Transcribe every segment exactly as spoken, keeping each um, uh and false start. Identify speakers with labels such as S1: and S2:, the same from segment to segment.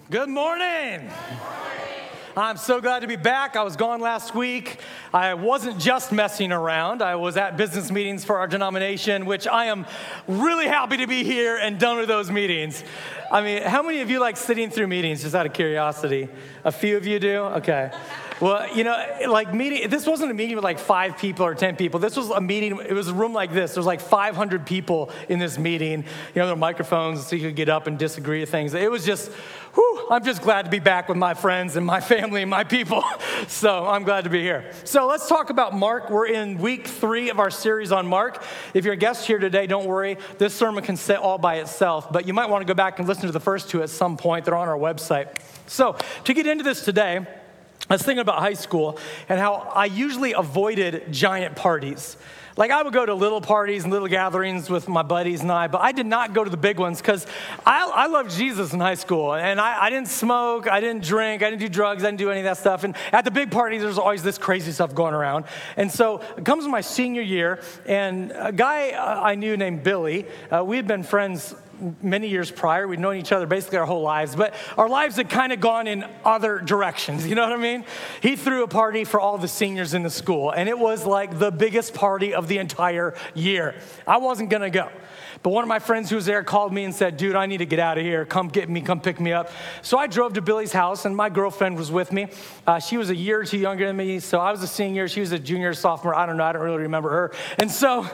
S1: Good morning. I'm so glad to be back. I was gone last week. I wasn't just messing around. I was at business meetings for our denomination, which I am really happy to be here and done with those meetings. I mean, how many of you like sitting through meetings, just out of curiosity? A few of you do? Okay. Well, you know, like meeting, this wasn't a meeting with like five people or ten people. This was a meeting, it was a room like this. There was like five hundred people in this meeting. You know, there were microphones so you could get up and disagree with things. It was just, whew, I'm just glad to be back with my friends and my family and my people. So I'm glad to be here. So let's talk about Mark. We're in week three of our series on Mark. If you're a guest here today, don't worry. This sermon can sit all by itself, but you might want to go back and listen to the first two at some point. They're on our website. So to get into this today, I was thinking about high school and how I usually avoided giant parties. Like I would go to little parties and little gatherings with my buddies and I, but I did not go to the big ones because I, I loved Jesus in high school. And I, I didn't smoke, I didn't drink, I didn't do drugs, I didn't do any of that stuff. And at the big parties, there's always this crazy stuff going around. And so it comes my senior year, and a guy I knew named Billy, uh, we had been friends many years prior. We'd known each other basically our whole lives, but our lives had kind of gone in other directions, you know what I mean? He threw a party for all the seniors in the school, and it was like the biggest party of the entire year. I wasn't gonna go. But one of my friends who was there called me and said, dude, I need to get out of here. Come get me, come pick me up. So I drove to Billy's house, and my girlfriend was with me. Uh, she was a year or two younger than me, so I was a senior. She was a junior, sophomore. I don't know. I don't really remember her. And so...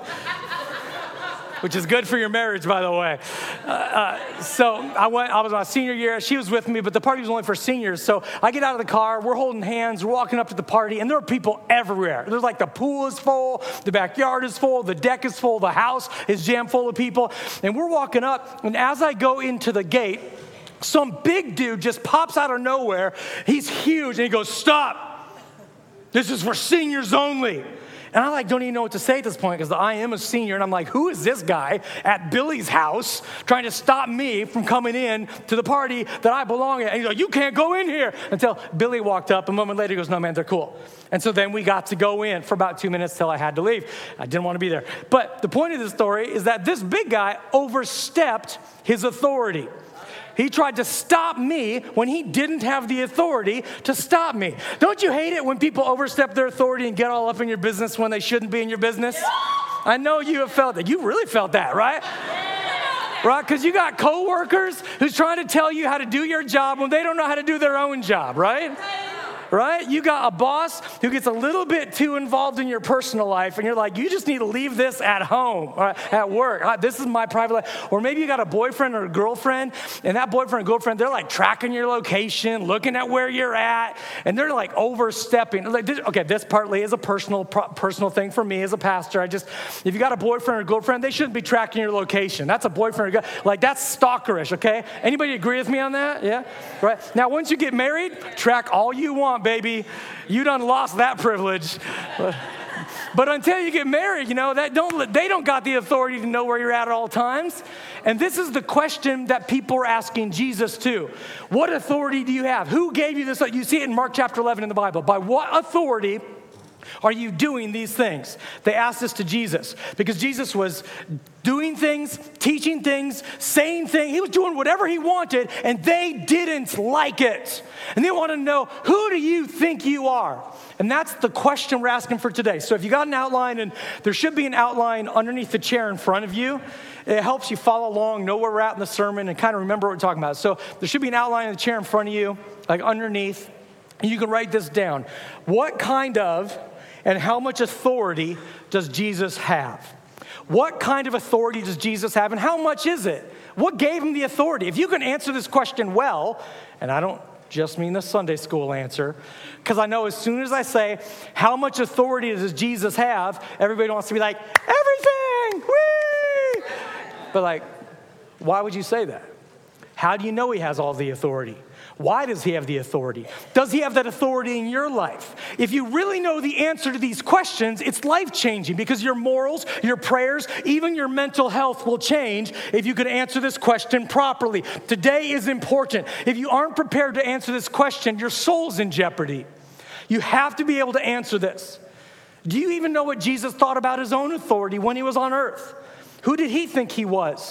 S1: which is good for your marriage, by the way. Uh, uh, so I went, I was my senior year, she was with me, but the party was only for seniors. So I get out of the car, we're holding hands, we're walking up to the party, and there are people everywhere. There's like the pool is full, the backyard is full, the deck is full, the house is jam full of people. And we're walking up, and as I go into the gate, some big dude just pops out of nowhere. He's huge, and he goes, stop. This is for seniors only. And I like don't even know what to say at this point because I am a senior, and I'm like, who is this guy at Billy's house trying to stop me from coming in to the party that I belong at? And he's like, you can't go in here. Until Billy walked up. A moment later, he goes, no, man, they're cool. And so then we got to go in for about two minutes till I had to leave. I didn't want to be there. But the point of the story is that this big guy overstepped his authority. He tried to stop me when he didn't have the authority to stop me. Don't you hate it when people overstep their authority and get all up in your business when they shouldn't be in your business? I know you have felt that. You really felt that, right? Right? Because you got coworkers who's trying to tell you how to do your job when they don't know how to do their own job, right? Right? You got a boss who gets a little bit too involved in your personal life, and you're like, you just need to leave this at home or at work. This is my private life. Or maybe you got a boyfriend or a girlfriend, and that boyfriend or girlfriend, they're like tracking your location, looking at where you're at, and they're like overstepping. Like, this, okay, this partly is a personal personal thing for me as a pastor. I just, if you got a boyfriend or girlfriend, they shouldn't be tracking your location. That's a boyfriend or girlfriend. Like, that's stalkerish, okay? Anybody agree with me on that? Yeah? Right? Now, once you get married, track all you want, baby. You done lost that privilege. But, but until you get married, you know, that don't they don't got the authority to know where you're at at all times. And this is the question that people are asking Jesus too. What authority do you have? Who gave you this? You see it in Mark chapter eleven in the Bible. By what authority are you doing these things? They asked this to Jesus because Jesus was doing things, teaching things, saying things. He was doing whatever he wanted, and they didn't like it. And they want to know, who do you think you are? And that's the question we're asking for today. So if you got an outline, and there should be an outline underneath the chair in front of you, it helps you follow along, know where we're at in the sermon, and kind of remember what we're talking about. So there should be an outline in the chair in front of you, like underneath, and you can write this down. What kind of and how much authority does Jesus have? What kind of authority does Jesus have, and how much is it? What gave him the authority? If you can answer this question well, and I don't just mean the Sunday school answer, because I know as soon as I say, how much authority does Jesus have, everybody wants to be like, everything, whee! But like, why would you say that? How do you know he has all the authority? Why does he have the authority? Does he have that authority in your life? If you really know the answer to these questions, it's life-changing because your morals, your prayers, even your mental health will change if you can answer this question properly. Today is important. If you aren't prepared to answer this question, your soul's in jeopardy. You have to be able to answer this. Do you even know what Jesus thought about his own authority when he was on earth? Who did he think he was?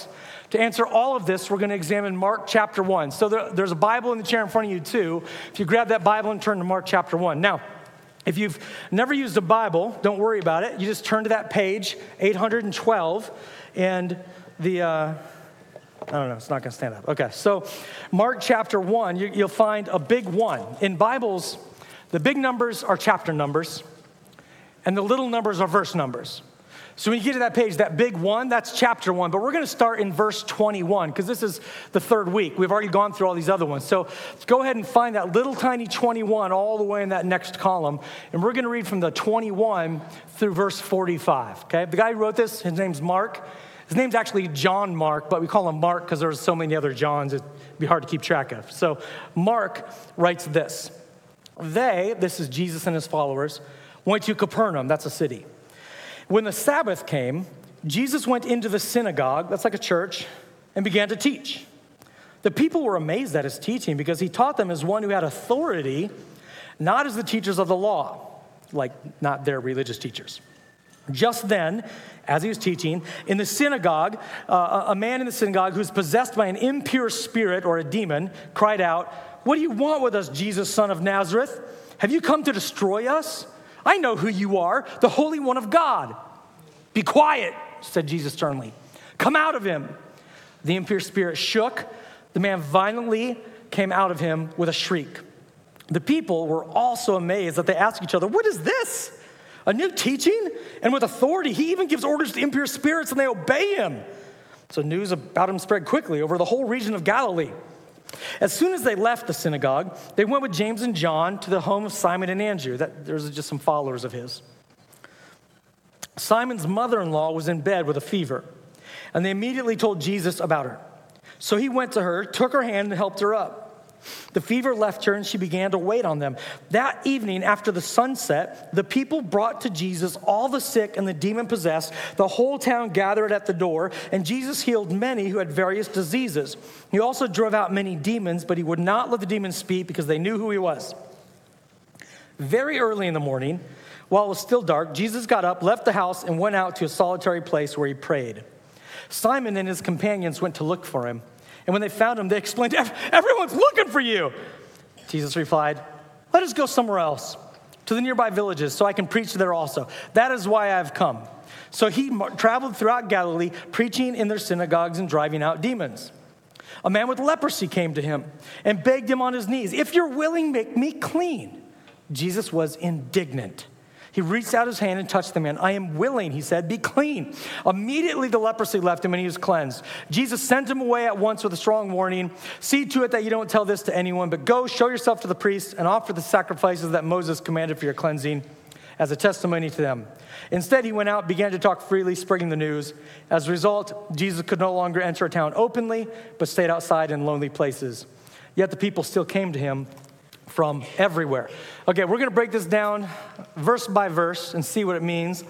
S1: To answer all of this, we're going to examine Mark chapter one. So there, there's a Bible in the chair in front of you too. If you grab that Bible and turn to Mark chapter one. Now, if you've never used a Bible, don't worry about it. You just turn to that page, eight hundred twelve, and the, uh, I don't know, it's not going to stand up. Okay, so Mark chapter one, you, you'll find a big one. In Bibles, the big numbers are chapter numbers, and the little numbers are verse numbers. So when you get to that page, that big one, that's chapter one. But we're going to start in verse twenty-one because this is the third week. We've already gone through all these other ones. So let's go ahead and find that little tiny twenty-one all the way in that next column. And we're going to read from the twenty-one through verse forty-five, okay? The guy who wrote this, his name's Mark. His name's actually John Mark, but we call him Mark because there's so many other Johns, it'd be hard to keep track of. So Mark writes this. They, this is Jesus and his followers, went to Capernaum, that's a city. When the Sabbath came, Jesus went into the synagogue, that's like a church, and began to teach. The people were amazed at his teaching because he taught them as one who had authority, not as the teachers of the law, like not their religious teachers. Just then, as he was teaching, in the synagogue, uh, a man in the synagogue who was possessed by an impure spirit or a demon cried out, "What do you want with us, Jesus, son of Nazareth? Have you come to destroy us? I know who you are, the Holy One of God." "Be quiet," said Jesus sternly. "Come out of him." The impure spirit shook. The man violently came out of him with a shriek. The people were also amazed that they asked each other, "What is this? A new teaching? And with authority, he even gives orders to impure spirits and they obey him." So news about him spread quickly over the whole region of Galilee. As soon as they left the synagogue, they went with James and John to the home of Simon and Andrew. That, there's just some followers of his. Simon's mother-in-law was in bed with a fever, and they immediately told Jesus about her. So he went to her, took her hand, and helped her up. The fever left her, and she began to wait on them. That evening, after the sunset, the people brought to Jesus all the sick and the demon-possessed. The whole town gathered at the door, and Jesus healed many who had various diseases. He also drove out many demons, but he would not let the demons speak because they knew who he was. Very early in the morning, while it was still dark, Jesus got up, left the house, and went out to a solitary place where he prayed. Simon and his companions went to look for him. And when they found him, they exclaimed, "Everyone's looking for you." Jesus replied, "Let us go somewhere else, to the nearby villages, so I can preach there also. That is why I have come." So he traveled throughout Galilee, preaching in their synagogues and driving out demons. A man with leprosy came to him and begged him on his knees, "If you're willing, make me clean." Jesus was indignant. He reached out his hand and touched the man. "I am willing," he said, "be clean." Immediately the leprosy left him and he was cleansed. Jesus sent him away at once with a strong warning. "See to it that you don't tell this to anyone, but go show yourself to the priests and offer the sacrifices that Moses commanded for your cleansing as a testimony to them." Instead, he went out and began to talk freely, spreading the news. As a result, Jesus could no longer enter a town openly, but stayed outside in lonely places. Yet the people still came to him from everywhere. Okay, we're going to break this down verse by verse and see what it means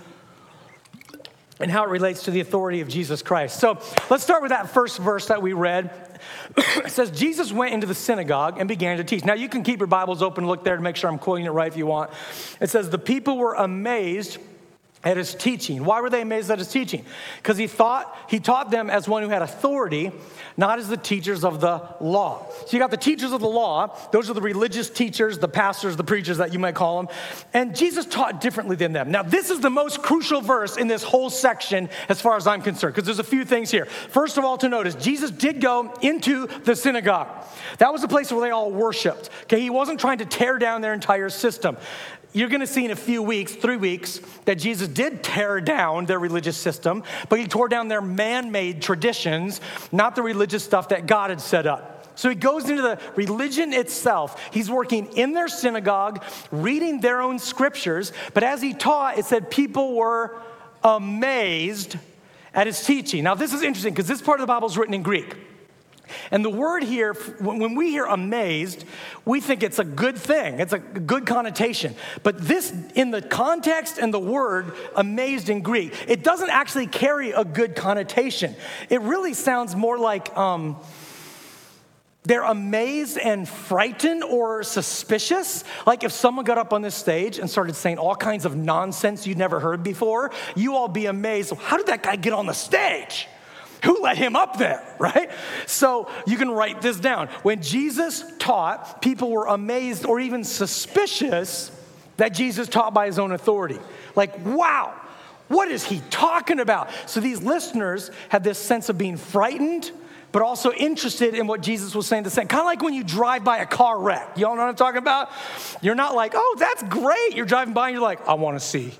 S1: and how it relates to the authority of Jesus Christ. So let's start with that first verse that we read. It says, Jesus went into the synagogue and began to teach. Now, you can keep your Bibles open and look there to make sure I'm quoting it right if you want. It says, the people were amazed at his teaching. Why were they amazed at his teaching? Because he thought he taught them as one who had authority, not as the teachers of the law. So you got the teachers of the law. Those are the religious teachers, the pastors, the preachers that you might call them. And Jesus taught differently than them. Now, this is the most crucial verse in this whole section as far as I'm concerned, because there's a few things here. First of all, to notice, Jesus did go into the synagogue. That was the place where they all worshiped. Okay, he wasn't trying to tear down their entire system. You're going to see in a few weeks, three weeks, that Jesus did tear down their religious system, but he tore down their man-made traditions, not the religious stuff that God had set up. So he goes into the religion itself. He's working in their synagogue, reading their own scriptures, but as he taught, it said people were amazed at his teaching. Now, this is interesting because this part of the Bible is written in Greek. And the word here, when we hear amazed, we think it's a good thing. It's a good connotation. But this, in the context and the word amazed in Greek, it doesn't actually carry a good connotation. It really sounds more like um, they're amazed and frightened or suspicious. Like if someone got up on this stage and started saying all kinds of nonsense you'd never heard before, you all be amazed. How did that guy get on the stage? Who let him up there, right? So you can write this down. When Jesus taught, people were amazed or even suspicious that Jesus taught by his own authority. Like, wow, what is he talking about? So these listeners had this sense of being frightened, but also interested in what Jesus was saying to say. Kind of like when you drive by a car wreck. Y'all know what I'm talking about? You're not like, oh, that's great. You're driving by and you're like, I want to see.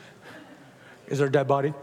S1: Is there a dead body?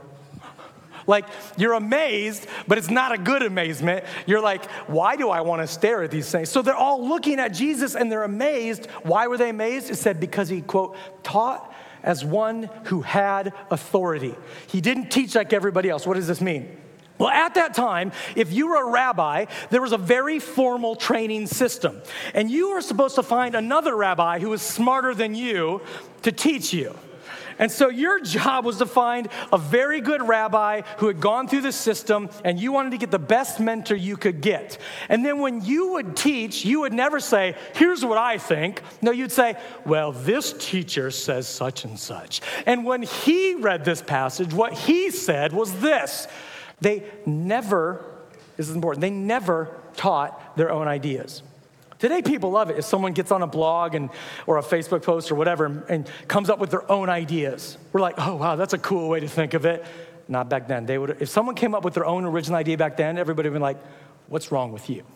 S1: Like, you're amazed, but it's not a good amazement. You're like, why do I want to stare at these things? So they're all looking at Jesus and they're amazed. Why were they amazed? It said because he, quote, taught as one who had authority. He didn't teach like everybody else. What does this mean? Well, at that time, if you were a rabbi, there was a very formal training system. And you were supposed to find another rabbi who was smarter than you to teach you. And so your job was to find a very good rabbi who had gone through the system, and you wanted to get the best mentor you could get. And then when you would teach, you would never say, here's what I think. No, you'd say, well, this teacher says such and such. And when he read this passage, what he said was this. They never, this is important, they never taught their own ideas. Today, people love it if someone gets on a blog and or a Facebook post or whatever and, and comes up with their own ideas. We're like, oh, wow, that's a cool way to think of it. Not back then. They would, if someone came up with their own original idea back then, everybody would be like, what's wrong with you?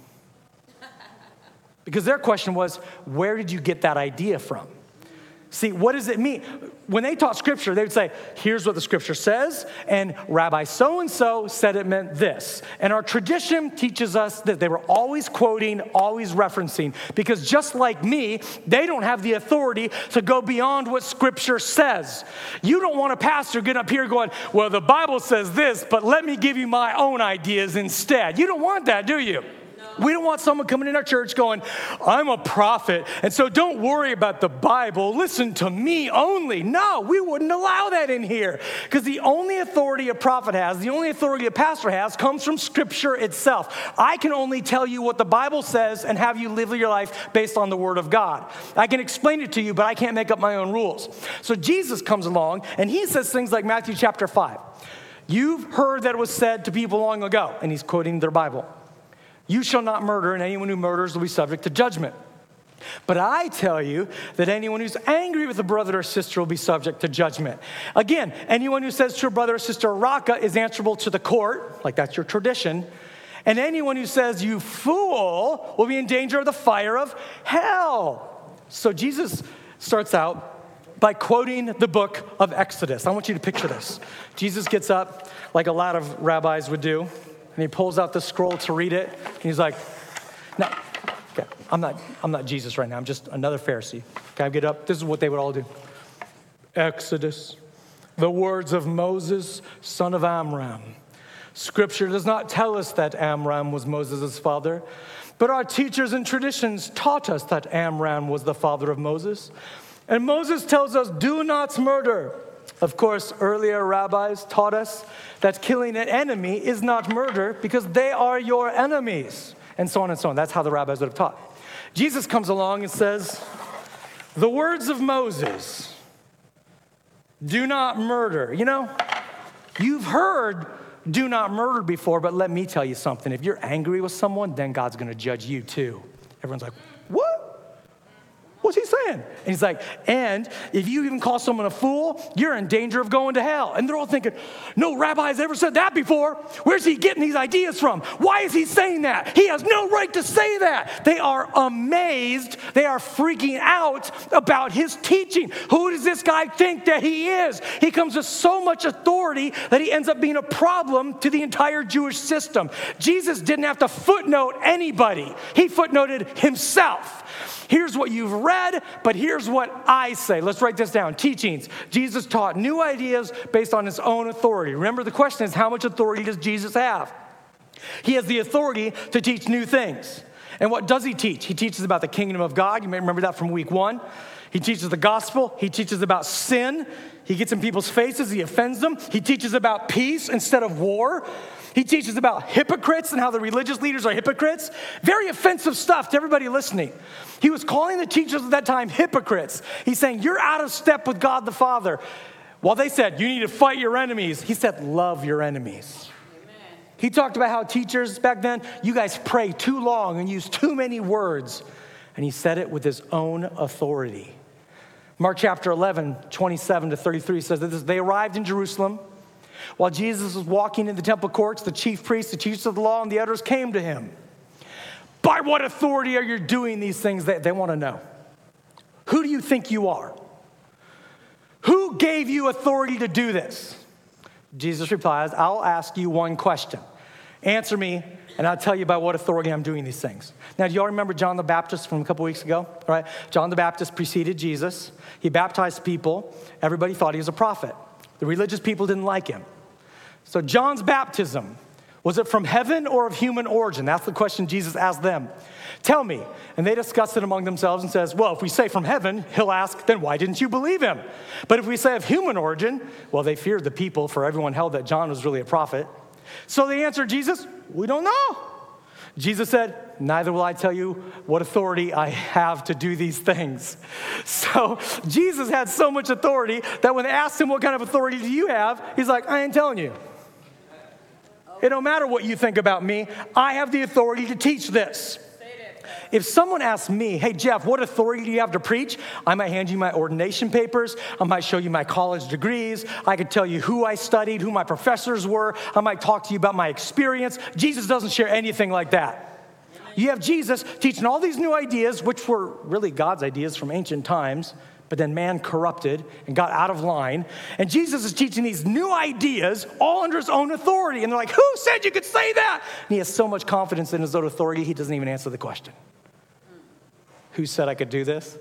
S1: Because their question was, where did you get that idea from? See, what does it mean? When they taught scripture, they would say, here's what the scripture says, and Rabbi so-and-so said it meant this. And our tradition teaches us that they were always quoting, always referencing, because just like me, they don't have the authority to go beyond what scripture says. You don't want a pastor getting up here going, well, the Bible says this, but let me give you my own ideas instead. You don't want that, do you? We don't want someone coming in our church going, I'm a prophet, and so don't worry about the Bible. Listen to me only. No, we wouldn't allow that in here because the only authority a prophet has, the only authority a pastor has comes from Scripture itself. I can only tell you what the Bible says and have you live your life based on the Word of God. I can explain it to you, but I can't make up my own rules. So Jesus comes along, and he says things like Matthew chapter five. You've heard that it was said to people long ago, and he's quoting their Bible. You shall not murder, and anyone who murders will be subject to judgment. But I tell you that anyone who's angry with a brother or sister will be subject to judgment. Again, anyone who says to a brother or sister, Raka, is answerable to the court, like that's your tradition. And anyone who says, you fool, will be in danger of the fire of hell. So Jesus starts out by quoting the book of Exodus. I want you to picture this. Jesus gets up, like a lot of rabbis would do, and he pulls out the scroll to read it. And he's like, no, okay, I'm not, I'm not Jesus right now. I'm just another Pharisee. Can I get up? This is what they would all do. Exodus, the words of Moses, son of Amram. Scripture does not tell us that Amram was Moses' father, but our teachers and traditions taught us that Amram was the father of Moses. And Moses tells us, do not murder. Of course, earlier rabbis taught us that killing an enemy is not murder because they are your enemies, and so on and so on. That's how the rabbis would have taught. Jesus comes along and says, the words of Moses, do not murder. You know, you've heard do not murder before, but let me tell you something. If you're angry with someone, then God's going to judge you too. Everyone's like, what? What's he saying? And he's like, and if you even call someone a fool, you're in danger of going to hell. And they're all thinking, no rabbi has ever said that before. Where's he getting these ideas from? Why is he saying that? He has no right to say that. They are amazed. They are freaking out about his teaching. Who does this guy think that he is? He comes with so much authority that he ends up being a problem to the entire Jewish system. Jesus didn't have to footnote anybody. He footnoted himself. Here's what you've read, but here's what I say. Let's write this down. Teachings. Jesus taught new ideas based on his own authority. Remember, the question is, how much authority does Jesus have? He has the authority to teach new things. And what does he teach? He teaches about the kingdom of God. You may remember that from week one. He teaches the gospel. He teaches about sin. He gets in people's faces. He offends them. He teaches about peace instead of war. He teaches about hypocrites and how the religious leaders are hypocrites. Very offensive stuff to everybody listening. He was calling the teachers at that time hypocrites. He's saying, you're out of step with God the Father. While they said, you need to fight your enemies, he said, love your enemies. Amen. He talked about how teachers back then, you guys pray too long and use too many words. And he said it with his own authority. Mark chapter eleven, twenty-seven to thirty-three says that they arrived in Jerusalem. While Jesus was walking in the temple courts, the chief priests, the teachers of the law, and the elders came to him. By what authority are you doing these things? They, they want to know. Who do you think you are? Who gave you authority to do this? Jesus replies, I'll ask you one question. Answer me, and I'll tell you by what authority I'm doing these things. Now, do y'all remember John the Baptist from a couple weeks ago? Right? John the Baptist preceded Jesus. He baptized people. Everybody thought he was a prophet. The religious people didn't like him. So John's baptism, was it from heaven or of human origin? That's the question Jesus asked them. Tell me. And they discussed it among themselves and says, well, if we say from heaven, he'll ask, then why didn't you believe him? But if we say of human origin, well, they feared the people, for everyone held that John was really a prophet. So they answered Jesus, we don't know. Jesus said, neither will I tell you what authority I have to do these things. So Jesus had so much authority that when they asked him, what kind of authority do you have? He's like, I ain't telling you. It don't matter what you think about me. I have the authority to teach this. If someone asks me, hey, Jeff, what authority do you have to preach? I might hand you my ordination papers. I might show you my college degrees. I could tell you who I studied, who my professors were. I might talk to you about my experience. Jesus doesn't share anything like that. You have Jesus teaching all these new ideas, which were really God's ideas from ancient times, but then man corrupted and got out of line. And Jesus is teaching these new ideas all under his own authority. And they're like, who said you could say that? And he has so much confidence in his own authority, he doesn't even answer the question. Who said I could do this?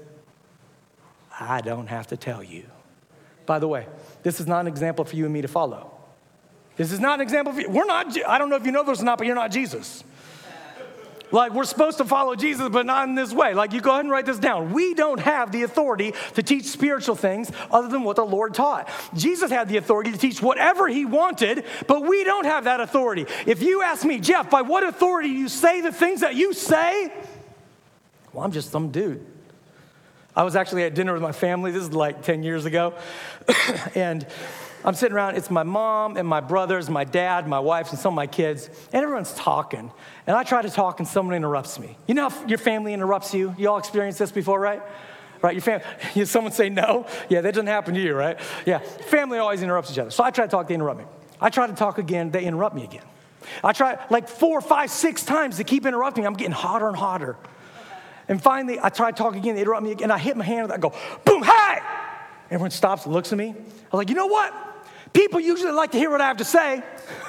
S1: I don't have to tell you. By the way, this is not an example for you and me to follow. This is not an example for you. We're not, I don't know if you know this or not, but you're not Jesus. Like, we're supposed to follow Jesus, but not in this way. Like, you go ahead and write this down. We don't have the authority to teach spiritual things other than what the Lord taught. Jesus had the authority to teach whatever he wanted, but we don't have that authority. If you ask me, Jeff, by what authority do you say the things that you say? Well, I'm just some dude. I was actually at dinner with my family. This is like ten years ago. And I'm sitting around. It's my mom and my brothers, my dad, my wife, and some of my kids. And everyone's talking. And I try to talk, and someone interrupts me. You know how your family interrupts you? You all experienced this before, right? Right, your family. Someone say no? Yeah, that doesn't happen to you, right? Yeah, family always interrupts each other. So I try to talk, they interrupt me. I try to talk again, they interrupt me again. I try like four, five, six times to keep interrupting. I'm getting hotter and hotter. And finally, I try to talk again, they interrupt me again, and I hit my hand, and I go, boom, hey! Everyone stops and looks at me. I was like, you know what? People usually like to hear what I have to say.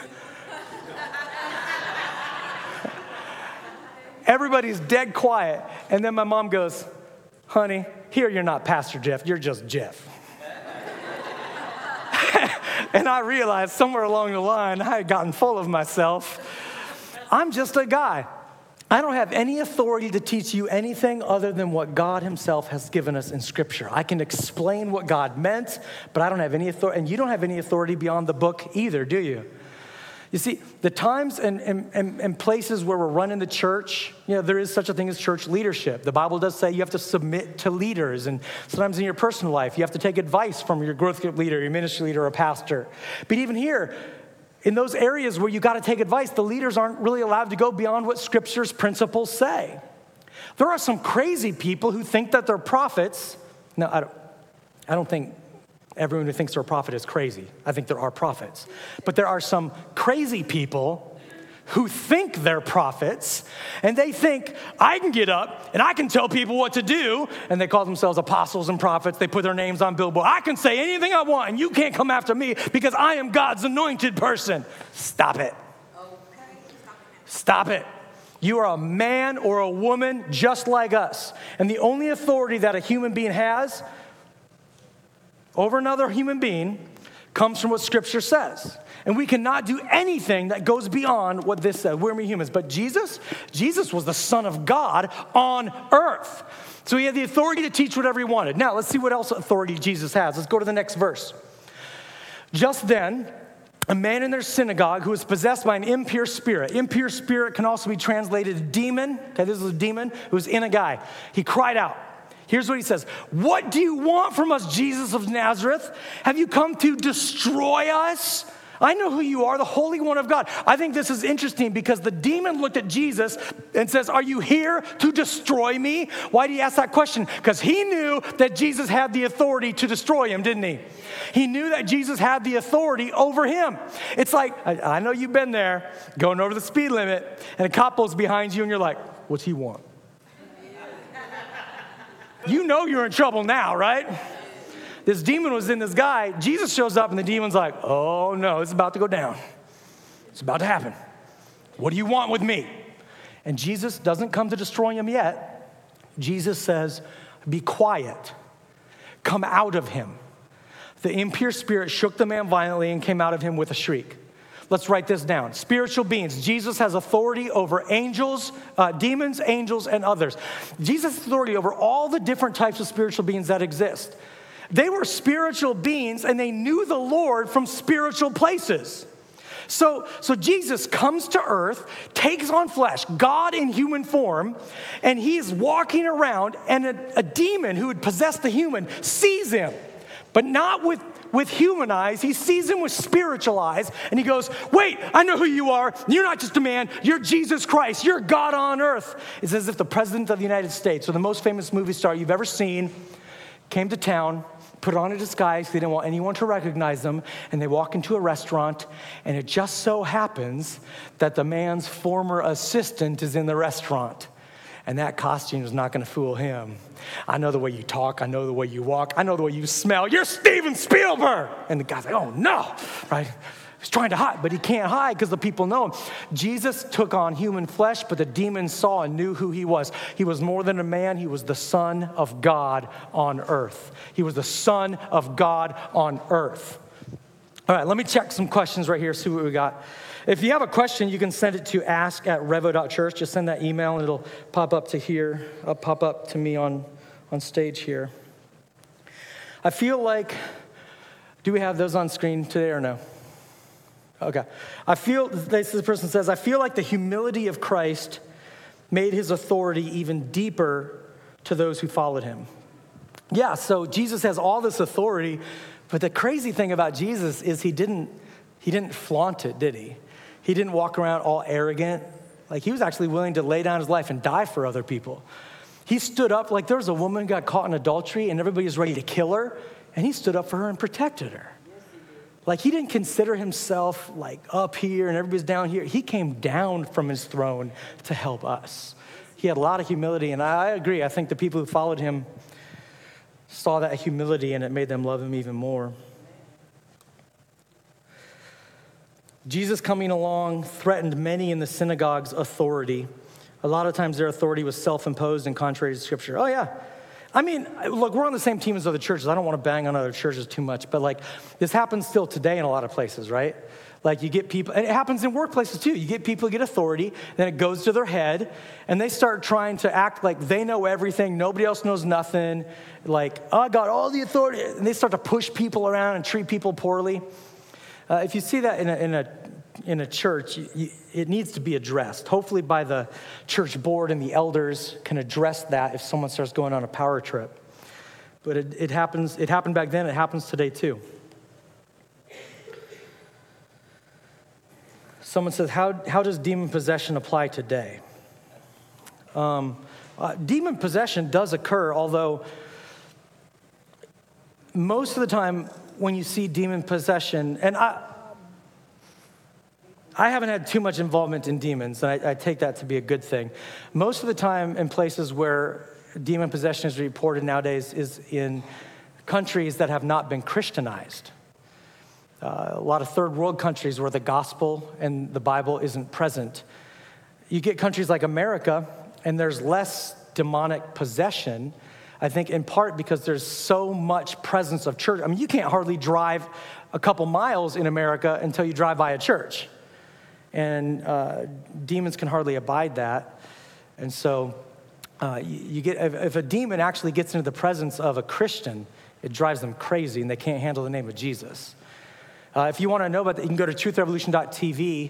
S1: Everybody's dead quiet, and then my mom goes, honey, here you're not Pastor Jeff, you're just Jeff. And I realized somewhere along the line, I had gotten full of myself. I'm just a guy. I don't have any authority to teach you anything other than what God himself has given us in Scripture. I can explain what God meant, but I don't have any authority, and you don't have any authority beyond the book either, do you? You see, the times and, and, and, and places where we're running the church, you know, there is such a thing as church leadership. The Bible does say you have to submit to leaders, and sometimes in your personal life, you have to take advice from your growth group leader, your ministry leader, or pastor. But even here, in those areas where you got to take advice, the leaders aren't really allowed to go beyond what Scripture's principles say. There are some crazy people who think that they're prophets. No, I don't, I don't think everyone who thinks they're a prophet is crazy. I think there are prophets. But there are some crazy people who think they're prophets, and they think, I can get up and I can tell people what to do, and they call themselves apostles and prophets. They put their names on billboard. I can say anything I want, and you can't come after me because I am God's anointed person. Stop it. Okay. Stop it. You are a man or a woman just like us, and the only authority that a human being has over another human being comes from what Scripture says. And we cannot do anything that goes beyond what this says. We're mere humans. But Jesus, Jesus was the Son of God on earth. So he had the authority to teach whatever he wanted. Now, let's see what else authority Jesus has. Let's go to the next verse. Just then, a man in their synagogue who was possessed by an impure spirit. Impure spirit can also be translated demon. Okay, this is a demon who was in a guy. He cried out. Here's what he says. What do you want from us, Jesus of Nazareth? Have you come to destroy us? I know who you are, the Holy One of God. I think this is interesting because the demon looked at Jesus and says, are you here to destroy me? Why did he ask that question? Because he knew that Jesus had the authority to destroy him, didn't he? He knew that Jesus had the authority over him. It's like, I, I know you've been there, going over the speed limit, and a cop pulls behind you and you're like, what's he want? You know you're in trouble now, right? This demon was in this guy. Jesus shows up and the demon's like, oh no, it's about to go down. It's about to happen. What do you want with me? And Jesus doesn't come to destroy him yet. Jesus says, be quiet. Come out of him. The impure spirit shook the man violently and came out of him with a shriek. Let's write this down. Spiritual beings. Jesus has authority over angels, uh, demons, angels, and others. Jesus has authority over all the different types of spiritual beings that exist. They were spiritual beings, and they knew the Lord from spiritual places. So, so Jesus comes to earth, takes on flesh, God in human form, and he is walking around, and a, a demon who had possessed the human sees him, but not with With human eyes. He sees him with spiritual eyes, and he goes, wait, I know who you are. You're not just a man. You're Jesus Christ. You're God on earth. It's as if the president of the United States, or the most famous movie star you've ever seen, came to town, put on a disguise. They didn't want anyone to recognize them, and they walk into a restaurant, and it just so happens that the man's former assistant is in the restaurant. And that costume is not going to fool him. I know the way you talk. I know the way you walk. I know the way you smell. You're Steven Spielberg. And the guy's like, oh, no, right? He's trying to hide, but he can't hide because the people know him. Jesus took on human flesh, but the demon saw and knew who he was. He was more than a man. He was the Son of God on earth. He was the Son of God on earth. All right, let me check some questions right here, see what we got. If you have a question, you can send it to ask at revo dot church. Just send that email, and it'll pop up to here, uh, pop up to me on, on stage here. I feel like, do we have those on screen today or no? Okay. I feel, this person says, I feel like the humility of Christ made his authority even deeper to those who followed him. Yeah, so Jesus has all this authority, but the crazy thing about Jesus is he didn't, he didn't flaunt it, did he? He didn't walk around all arrogant. Like, he was actually willing to lay down his life and die for other people. He stood up, like there was a woman who got caught in adultery and everybody was ready to kill her, and he stood up for her and protected her. Like, he didn't consider himself like up here and everybody's down here. He came down from his throne to help us. He had a lot of humility, and I agree. I think the people who followed him saw that humility, and it made them love him even more. Jesus coming along threatened many in the synagogue's authority. A lot of times their authority was self-imposed and contrary to Scripture. Oh, yeah. I mean, look, we're on the same team as other churches. I don't want to bang on other churches too much, but like this happens still today in a lot of places, right? Like you get people, and it happens in workplaces too. You get people who get authority, then it goes to their head, and they start trying to act like they know everything, nobody else knows nothing, like, oh, I got all the authority, and they start to push people around and treat people poorly. Uh, if you see that in a, in a, in a church, you, you, it needs to be addressed. Hopefully by the church board and the elders can address that if someone starts going on a power trip. But it, it happens. It happened back then. It happens today too. Someone says, how, how does demon possession apply today? Um, uh, demon possession does occur, although most of the time when you see demon possession, and I I haven't had too much involvement in demons, and I, I take that to be a good thing. Most of the time in places where demon possession is reported nowadays is in countries that have not been Christianized. Uh, a lot of third world countries where the gospel and the Bible isn't present. You get countries like America, and there's less demonic possession, I think in part because there's so much presence of church. I mean, you can't hardly drive a couple miles in America until you drive by a church. And uh, demons can hardly abide that. And so uh, you, you get if, if a demon actually gets into the presence of a Christian, it drives them crazy, and they can't handle the name of Jesus. Uh, if you want to know about that, you can go to truth revolution dot t v.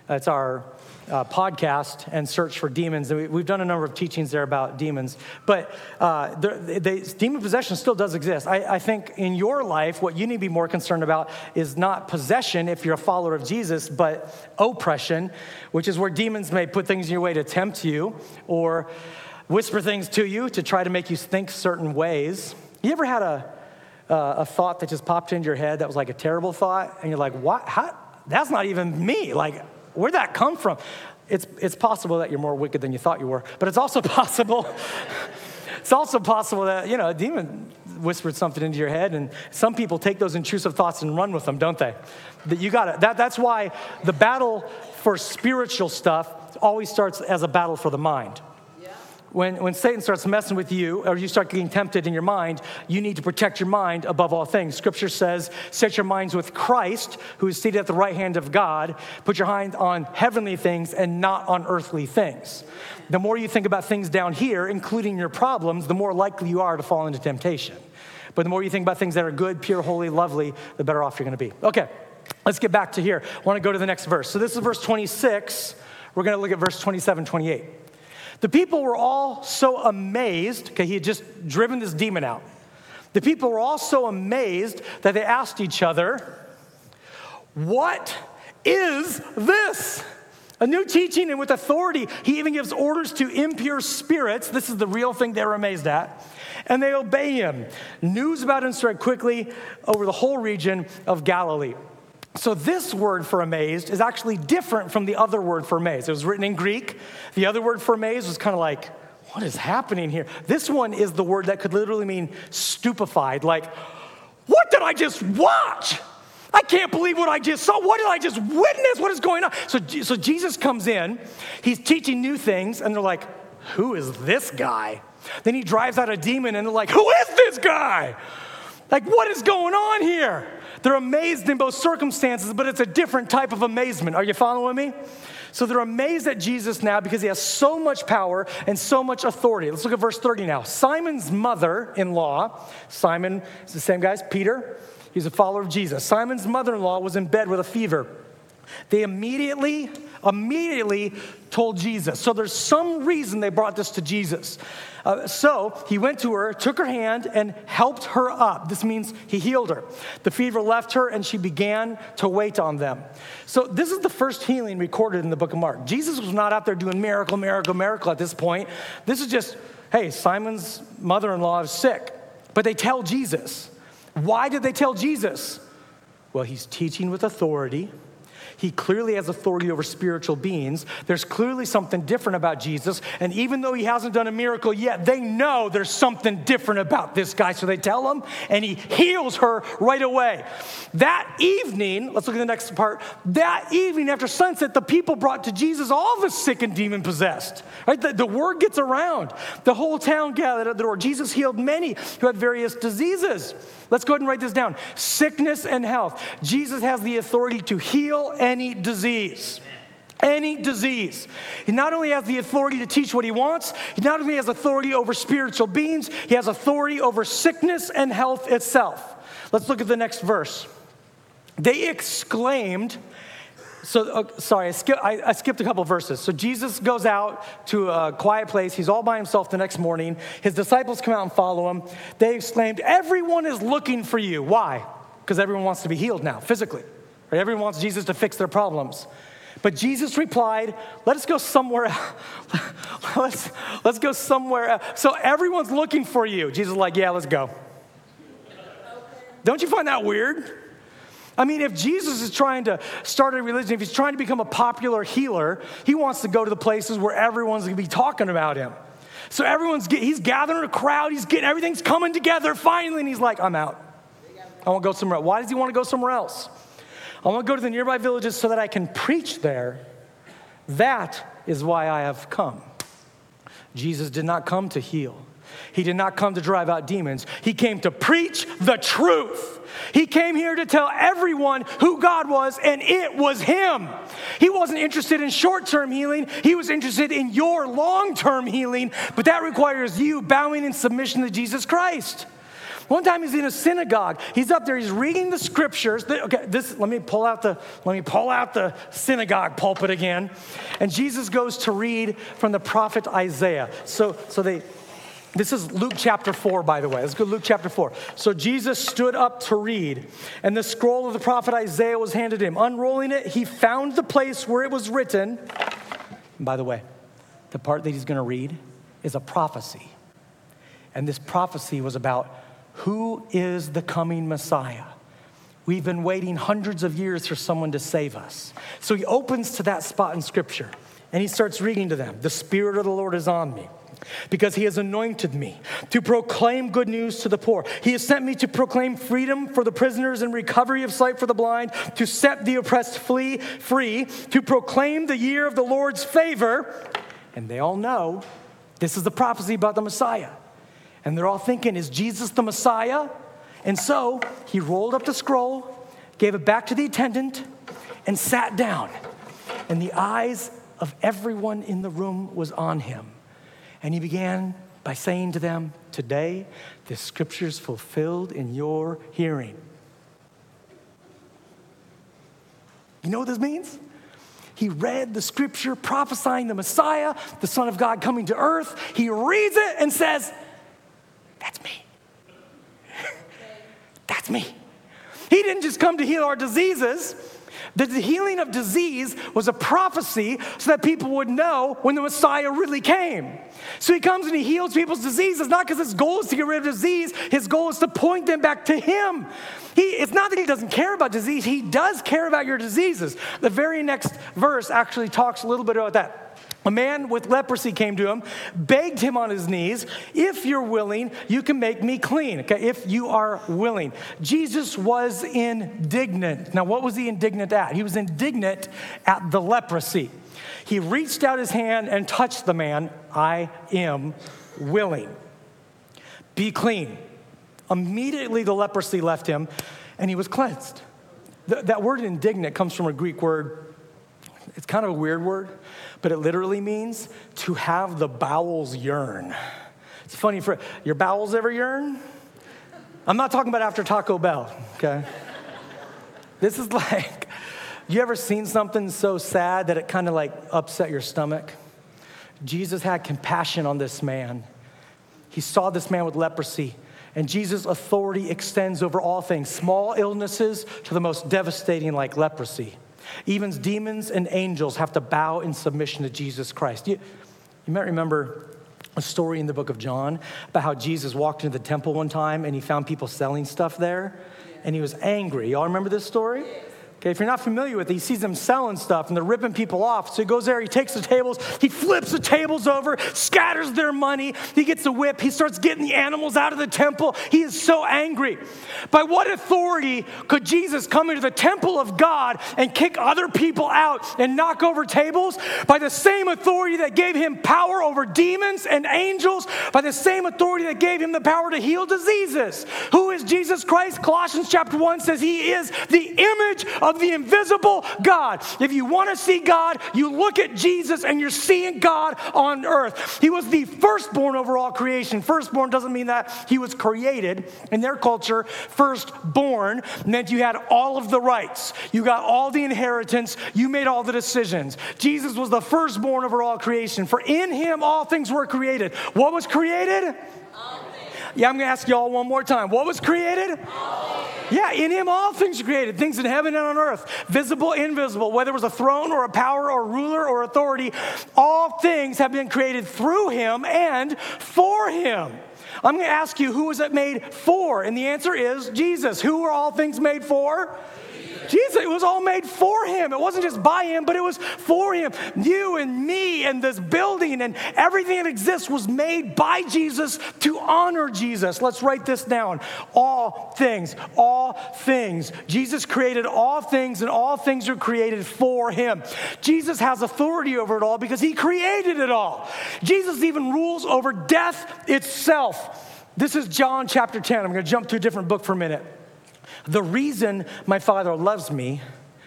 S1: It's our uh, podcast and search for demons. And we, we've done a number of teachings there about demons. But uh, they, they, demon possession still does exist. I, I think in your life, what you need to be more concerned about is not possession if you're a follower of Jesus, but oppression, which is where demons may put things in your way to tempt you or whisper things to you to try to make you think certain ways. You ever had a, uh, a thought that just popped into your head that was like a terrible thought? And you're like, what? How? That's not even me. Like, where'd that come from? It's it's possible that you're more wicked than you thought you were, but it's also possible, it's also possible that, you know, a demon whispered something into your head, and some people take those intrusive thoughts and run with them, don't they? That you got it. That, that's why the battle for spiritual stuff always starts as a battle for the mind. When, when Satan starts messing with you or you start getting tempted in your mind, you need to protect your mind above all things. Scripture says, set your minds with Christ, who is seated at the right hand of God. Put your mind on heavenly things and not on earthly things. The more you think about things down here, including your problems, the more likely you are to fall into temptation. But the more you think about things that are good, pure, holy, lovely, the better off you're going to be. Okay, let's get back to here. I want to go to the next verse. So this is verse twenty-six. We're going to look at verse twenty-seven, twenty-eight. The people were all so amazed, okay, he had just driven this demon out. The people were all so amazed that they asked each other, what is this? A new teaching and with authority. He even gives orders to impure spirits. This is the real thing they were amazed at. And they obey him. News about him spread quickly over the whole region of Galilee. So this word for amazed is actually different from the other word for amazed. It was written in Greek. The other word for amazed was kind of like, what is happening here? This one is the word that could literally mean stupefied. Like, what did I just watch? I can't believe what I just saw. What did I just witness? What is going on? So, so Jesus comes in. He's teaching new things. And they're like, who is this guy? Then he drives out a demon. And they're like, who is this guy? Like, what is going on here? They're amazed in both circumstances, but it's a different type of amazement. Are you following me? So they're amazed at Jesus now because he has so much power and so much authority. Let's look at verse thirty now. Simon's mother-in-law, Simon is the same guy as Peter. He's a follower of Jesus. Simon's mother-in-law was in bed with a fever. They immediately, immediately told Jesus. So there's some reason they brought this to Jesus. Uh, so he went to her, took her hand, and helped her up. This means he healed her. The fever left her, and she began to wait on them. So this is the first healing recorded in the book of Mark. Jesus was not out there doing miracle, miracle, miracle at this point. This is just, hey, Simon's mother-in-law is sick. But they tell Jesus. Why did they tell Jesus? Well, he's teaching with authority. He clearly has authority over spiritual beings. There's clearly something different about Jesus. And even though he hasn't done a miracle yet, they know there's something different about this guy. So they tell him, and he heals her right away. That evening, let's look at the next part. That evening after sunset, the people brought to Jesus all the sick and demon-possessed. Right? The, the word gets around. The whole town gathered at the door. Jesus healed many who had various diseases. Let's go ahead and write this down. Sickness and health. Jesus has the authority to heal any disease. Any disease. He not only has the authority to teach what he wants, he not only has authority over spiritual beings, he has authority over sickness and health itself. Let's look at the next verse. They exclaimed, so uh, sorry, I, skip, I, I skipped a couple of verses. So Jesus goes out to a quiet place. He's all by himself the next morning. His disciples come out and follow him. They exclaimed, everyone is looking for you. Why? Because everyone wants to be healed now, physically. Right? Everyone wants Jesus to fix their problems. But Jesus replied, let us go somewhere else. let's, let's go somewhere else. So everyone's looking for you. Jesus is like, yeah, let's go. Don't you find that weird? I mean, if Jesus is trying to start a religion, if he's trying to become a popular healer, he wants to go to the places where everyone's going to be talking about him. So everyone's, he's gathering a crowd, he's getting, everything's coming together finally, and he's like, I'm out. I want to go somewhere else. Why does he want to go somewhere else? I want to go to the nearby villages so that I can preach there. That is why I have come. Jesus did not come to heal. He did not come to drive out demons. He came to preach the truth. He came here to tell everyone who God was, and it was him. He wasn't interested in short-term healing. He was interested in your long-term healing, but that requires you bowing in submission to Jesus Christ. One time he's in a synagogue. He's up there. He's reading the scriptures. Okay, this. Let me pull out the. Let me pull out the synagogue pulpit again. And Jesus goes to read from the prophet Isaiah. So, so they. This is Luke chapter four, by the way. Let's go to Luke chapter four. So Jesus stood up to read, and the scroll of the prophet Isaiah was handed him. Unrolling it, he found the place where it was written. And by the way, the part that he's going to read is a prophecy. And this prophecy was about who is the coming Messiah. We've been waiting hundreds of years for someone to save us. So he opens to that spot in Scripture, and he starts reading to them. The Spirit of the Lord is on me, because he has anointed me to proclaim good news to the poor. He has sent me to proclaim freedom for the prisoners and recovery of sight for the blind, to set the oppressed flee free, to proclaim the year of the Lord's favor. And they all know this is the prophecy about the Messiah. And they're all thinking, is Jesus the Messiah? And so he rolled up the scroll, gave it back to the attendant, and sat down. And the eyes of everyone in the room was on him. And he began by saying to them, today, the scripture's fulfilled in your hearing. You know what this means? He read the scripture prophesying the Messiah, the Son of God coming to earth. He reads it and says, that's me. That's me. He didn't just come to heal our diseases. The healing of disease was a prophecy so that people would know when the Messiah really came. So he comes and he heals people's diseases, not because his goal is to get rid of disease. His goal is to point them back to him. He, it's not that he doesn't care about disease. He does care about your diseases. The very next verse actually talks a little bit about that. A man with leprosy came to him, begged him on his knees, if you're willing, you can make me clean. Okay, if you are willing. Jesus was indignant. Now, what was he indignant at? He was indignant at the leprosy. He reached out his hand and touched the man. I am willing. Be clean. Immediately the leprosy left him, and he was cleansed. Th- that word indignant comes from a Greek word. It's kind of a weird word, but it literally means to have the bowels yearn. It's funny, for your bowels ever yearn? I'm not talking about after Taco Bell, okay? This is like, you ever seen something so sad that it kind of like upset your stomach? Jesus had compassion on this man. He saw this man with leprosy, and Jesus' authority extends over all things, small illnesses to the most devastating like leprosy. Even demons and angels have to bow in submission to Jesus Christ. You, you might remember a story in the book of John about how Jesus walked into the temple one time and he found people selling stuff there, and he was angry. Y'all remember this story? Okay, if you're not familiar with it, he sees them selling stuff and they're ripping people off. So he goes there, he takes the tables, he flips the tables over, scatters their money. He gets a whip, he starts getting the animals out of the temple. He is so angry. By what authority could Jesus come into the temple of God and kick other people out and knock over tables? By the same authority that gave him power over demons and angels, by the same authority that gave him the power to heal diseases. Who is Jesus Christ? Colossians chapter one says he is the image of the invisible God. If you want to see God, you look at Jesus and you're seeing God on earth. He was the firstborn over all creation. Firstborn doesn't mean that he was created. In their culture, firstborn meant you had all of the rights. You got all the inheritance. You made all the decisions. Jesus was the firstborn over all creation. For in him all things were created. What was created? All things. Yeah, I'm going to ask you all one more time. What was created? All things. Yeah, in him all things are created, things in heaven and on earth, visible, invisible, whether it was a throne or a power or ruler or authority, all things have been created through him and for him. I'm going to ask you, who was it made for? And the answer is Jesus. Who are all things made for? Jesus. It was all made for him. It wasn't just by him, but it was for him. You and me and this building and everything that exists was made by Jesus to honor Jesus. Let's write this down. All things, all things. Jesus created all things, and all things are created for him. Jesus has authority over it all because he created it all. Jesus even rules over death itself. This is John chapter ten. I'm going to jump to a different book for a minute. The reason my Father loves me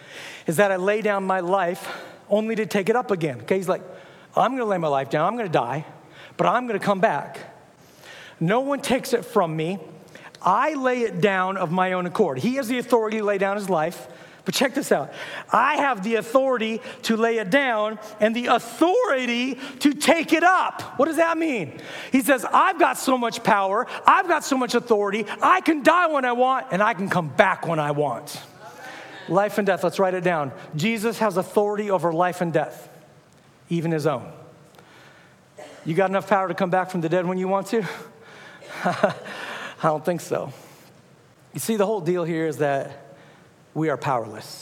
S1: is that I lay down my life only to take it up again. Okay, he's like, I'm going to lay my life down. I'm going to die, but I'm going to come back. No one takes it from me. I lay it down of my own accord. He has the authority to lay down his life. But check this out. I have the authority to lay it down and the authority to take it up. What does that mean? He says, I've got so much power. I've got so much authority. I can die when I want, and I can come back when I want. Life and death. Let's write it down. Jesus has authority over life and death, even his own. You got enough power to come back from the dead when you want to? I don't think so. You see, the whole deal here is that we are powerless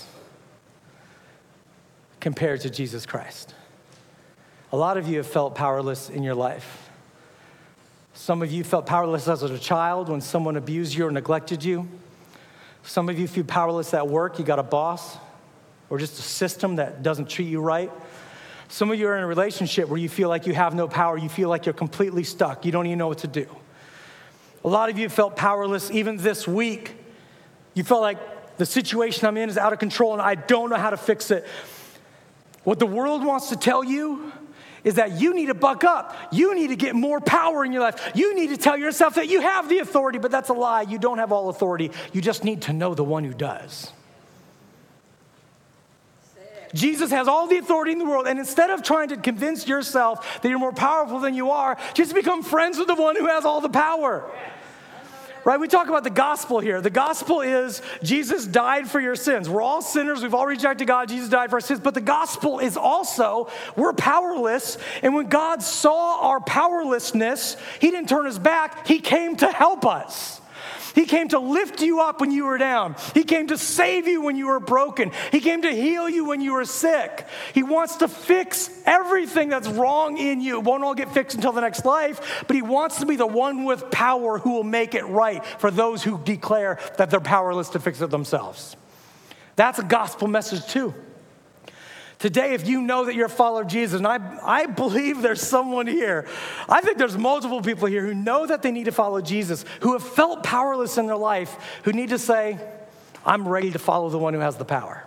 S1: compared to Jesus Christ. A lot of you have felt powerless in your life. Some of you felt powerless as a child when someone abused you or neglected you. Some of you feel powerless at work. You got a boss or just a system that doesn't treat you right. Some of you are in a relationship where you feel like you have no power. You feel like you're completely stuck. You don't even know what to do. A lot of you felt powerless even this week. You felt like the situation I'm in is out of control and I don't know how to fix it. What the world wants to tell you is that you need to buck up. You need to get more power in your life. You need to tell yourself that you have the authority, but that's a lie. You don't have all authority. You just need to know the one who does. Jesus has all the authority in the world, and instead of trying to convince yourself that you're more powerful than you are, just become friends with the one who has all the power. Right? We talk about the gospel here. The gospel is Jesus died for your sins. We're all sinners. We've all rejected God. Jesus died for our sins. But the gospel is also we're powerless. And when God saw our powerlessness, he didn't turn his back. He came to help us. He came to lift you up when you were down. He came to save you when you were broken. He came to heal you when you were sick. He wants to fix everything that's wrong in you. It won't all get fixed until the next life, but he wants to be the one with power who will make it right for those who declare that they're powerless to fix it themselves. That's a gospel message too. Today, if you know that you're a follower of Jesus, and I, I believe there's someone here, I think there's multiple people here who know that they need to follow Jesus, who have felt powerless in their life, who need to say, I'm ready to follow the one who has the power.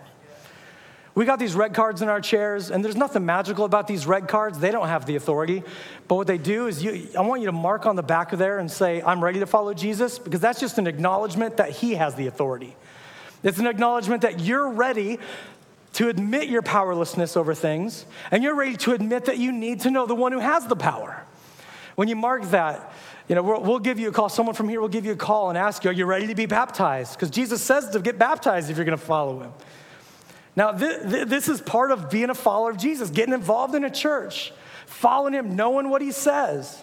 S1: We got these red cards in our chairs, and there's nothing magical about these red cards. They don't have the authority. But what they do is you, I want you to mark on the back of there and say, I'm ready to follow Jesus, because that's just an acknowledgement that he has the authority. It's an acknowledgement that you're ready to admit your powerlessness over things, and you're ready to admit that you need to know the one who has the power. When you mark that, you know, we'll, we'll give you a call. Someone from here will give you a call and ask you, are you ready to be baptized? Because Jesus says to get baptized if you're going to follow him. Now, th- th- this is part of being a follower of Jesus, getting involved in a church, following him, knowing what he says.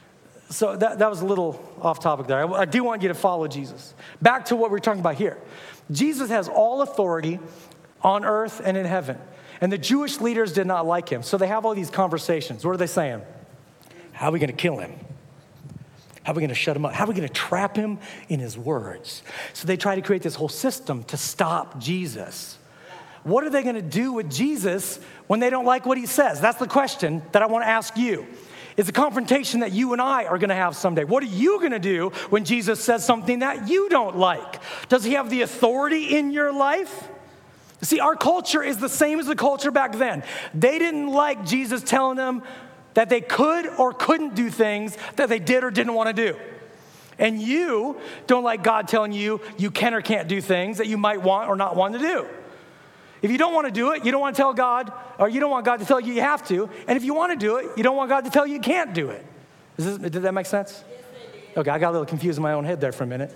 S1: So that, that was a little off topic there. I, I do want you to follow Jesus. Back to what we're talking about here. Jesus has all authority on earth and in heaven. And the Jewish leaders did not like him. So they have all these conversations. What are they saying? How are we going to kill him? How are we going to shut him up? How are we going to trap him in his words? So they try to create this whole system to stop Jesus. What are they going to do with Jesus when they don't like what he says? That's the question that I want to ask you. It's a confrontation that you and I are going to have someday. What are you going to do when Jesus says something that you don't like? Does he have the authority in your life? See, our culture is the same as the culture back then. They didn't like Jesus telling them that they could or couldn't do things that they did or didn't want to do. And you don't like God telling you you can or can't do things that you might want or not want to do. If you don't want to do it, you don't want to tell God, or you don't want God to tell you you have to. And if you want to do it, you don't want God to tell you you can't do it. Is this, did that make sense? Yes, it did. Okay, I got a little confused in my own head there for a minute.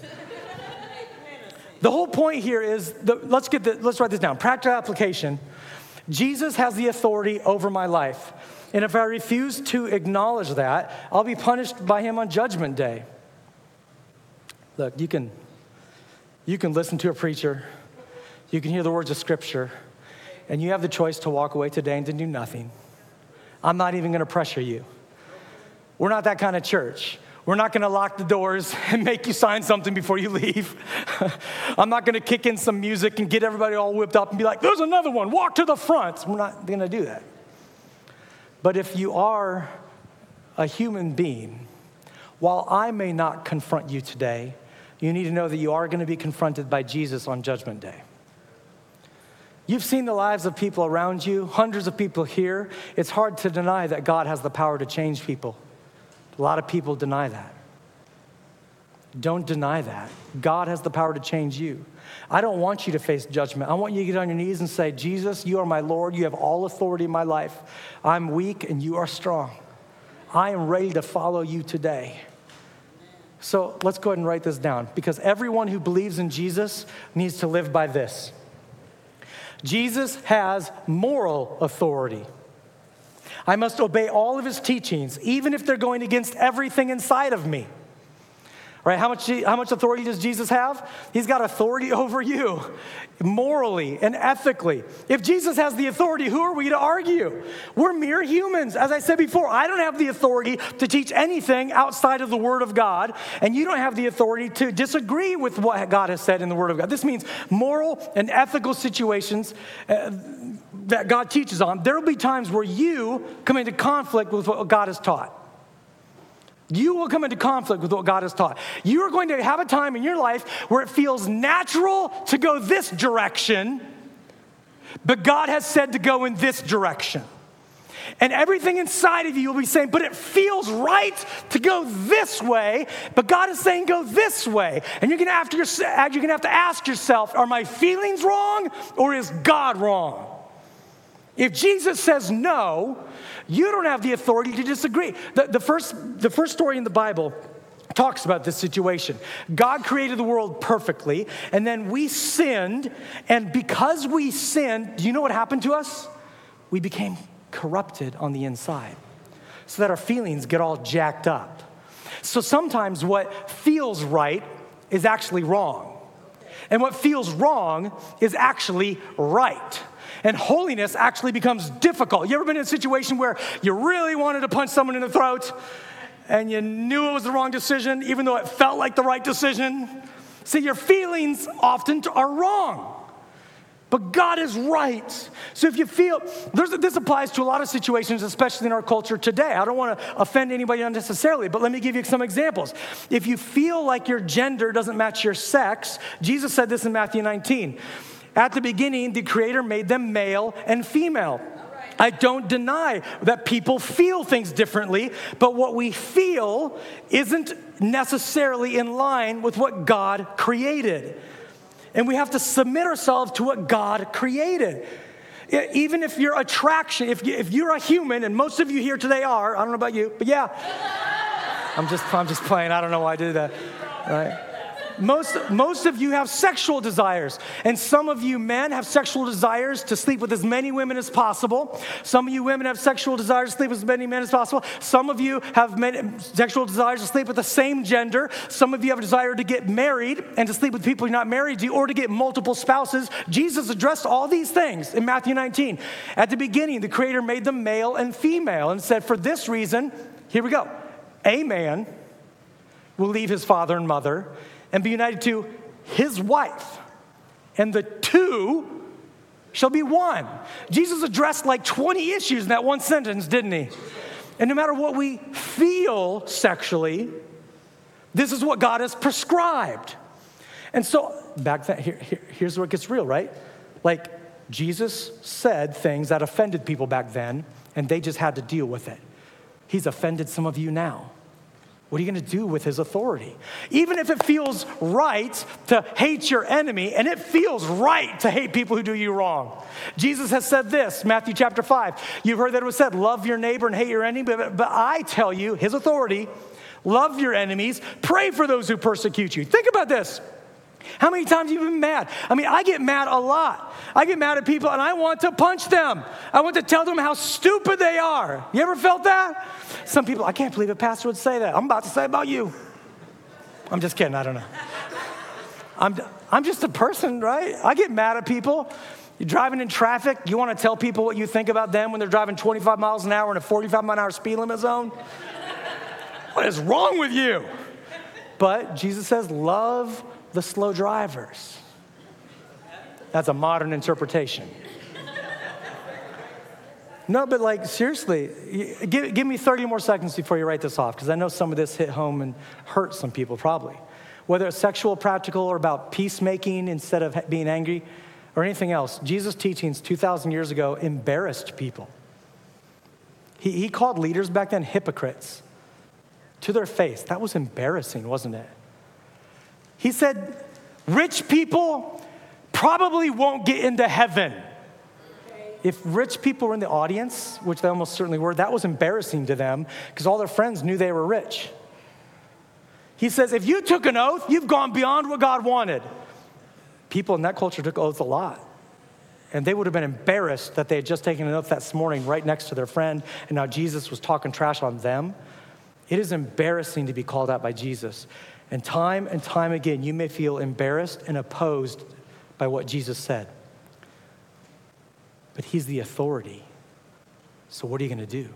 S1: The whole point here is, the, let's get the, let's write this down. Practical application. Jesus has the authority over my life. And if I refuse to acknowledge that, I'll be punished by him on Judgment Day. Look, you can, you can listen to a preacher. You can hear the words of Scripture. And you have the choice to walk away today and to do nothing. I'm not even going to pressure you. We're not that kind of church. We're not going to lock the doors and make you sign something before you leave. I'm not going to kick in some music and get everybody all whipped up and be like, there's another one, walk to the front. We're not going to do that. But if you are a human being, while I may not confront you today, you need to know that you are going to be confronted by Jesus on Judgment Day. You've seen the lives of people around you, hundreds of people here. It's hard to deny that God has the power to change people. A lot of people deny that. Don't deny that. God has the power to change you. I don't want you to face judgment. I want you to get on your knees and say, Jesus, you are my Lord. You have all authority in my life. I'm weak and you are strong. I am ready to follow you today. So let's go ahead and write this down, because everyone who believes in Jesus needs to live by this. Jesus has moral authority. I must obey all of his teachings, even if they're going against everything inside of me. Right? How much, how much authority does Jesus have? He's got authority over you, morally and ethically. If Jesus has the authority, who are we to argue? We're mere humans. As I said before, I don't have the authority to teach anything outside of the Word of God, and you don't have the authority to disagree with what God has said in the Word of God. This means moral and ethical situations uh, that God teaches on. There will be times where you come into conflict with what God has taught. You will come into conflict with what God has taught. You are going to have a time in your life where it feels natural to go this direction, but God has said to go in this direction. And everything inside of you will be saying, but it feels right to go this way, but God is saying go this way. And you're going to have to, you're going to have to ask yourself, are my feelings wrong or is God wrong? If Jesus says no, you don't have the authority to disagree. The, the, first, the first story in the Bible talks about this situation. God created the world perfectly, and then we sinned, and because we sinned, do you know what happened to us? We became corrupted on the inside, so that our feelings get all jacked up. So sometimes what feels right is actually wrong, and what feels wrong is actually right. And holiness actually becomes difficult. You ever been in a situation where you really wanted to punch someone in the throat and you knew it was the wrong decision, even though it felt like the right decision? See, your feelings often are wrong, but God is right. So if you feel, there's, this applies to a lot of situations, especially in our culture today. I don't want to offend anybody unnecessarily, but let me give you some examples. If you feel like your gender doesn't match your sex, Jesus said this in Matthew nineteen. At the beginning, the Creator made them male and female. I don't deny that people feel things differently, but what we feel isn't necessarily in line with what God created. And we have to submit ourselves to what God created. Even if your attraction, if, you, if you're a human, and most of you here today are, I don't know about you, but yeah. I'm just, I'm just playing, I don't know why I did that, right? Most, most of you have sexual desires, and some of you men have sexual desires to sleep with as many women as possible. Some of you women have sexual desires to sleep with as many men as possible. Some of you have men, sexual desires to sleep with the same gender. Some of you have a desire to get married and to sleep with people you're not married to, or to get multiple spouses. Jesus addressed all these things in Matthew nineteen. At the beginning, the Creator made them male and female and said, for this reason, here we go, a man will leave his father and mother and be united to his wife, and the two shall be one. Jesus addressed like twenty issues in that one sentence, didn't he? And no matter what we feel sexually, this is what God has prescribed. And so, back then, here, here, here's where it gets real, right? Like, Jesus said things that offended people back then, and they just had to deal with it. He's offended some of you now. What are you going to do with his authority? Even if it feels right to hate your enemy, and it feels right to hate people who do you wrong. Jesus has said this, Matthew chapter five. You've heard that it was said, love your neighbor and hate your enemy. But, but I tell you, his authority, love your enemies, pray for those who persecute you. Think about this. How many times have you been mad? I mean, I get mad a lot. I get mad at people and I want to punch them. I want to tell them how stupid they are. You ever felt that? Some people, I can't believe a pastor would say that. I'm about to say about you. I'm just kidding, I don't know. I'm, I'm just a person, right? I get mad at people. You're driving in traffic, you want to tell people what you think about them when they're driving twenty-five miles an hour in a forty-five mile an hour speed limit zone? What is wrong with you? But Jesus says, love the slow drivers. That's a modern interpretation. No, but like, seriously, give, give me thirty more seconds before you write this off, because I know some of this hit home and hurt some people probably. Whether it's sexual, practical, or about peacemaking instead of being angry, or anything else, Jesus' teachings two thousand years ago embarrassed people. He, he called leaders back then hypocrites to their face. That was embarrassing, wasn't it? He said, rich people probably won't get into heaven. If rich people were in the audience, which they almost certainly were, that was embarrassing to them because all their friends knew they were rich. He says, if you took an oath, you've gone beyond what God wanted. People in that culture took oaths a lot. And they would have been embarrassed that they had just taken an oath this morning right next to their friend, and now Jesus was talking trash on them. It is embarrassing to be called out by Jesus. And time and time again, you may feel embarrassed and opposed by what Jesus said. But he's the authority. So what are you going to do?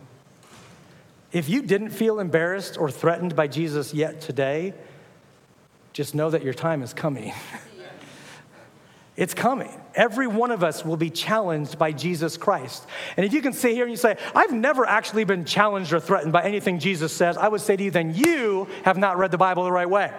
S1: If you didn't feel embarrassed or threatened by Jesus yet today, just know that your time is coming. It's coming. Every one of us will be challenged by Jesus Christ. And if you can sit here and you say, I've never actually been challenged or threatened by anything Jesus says, I would say to you, then you have not read the Bible the right way.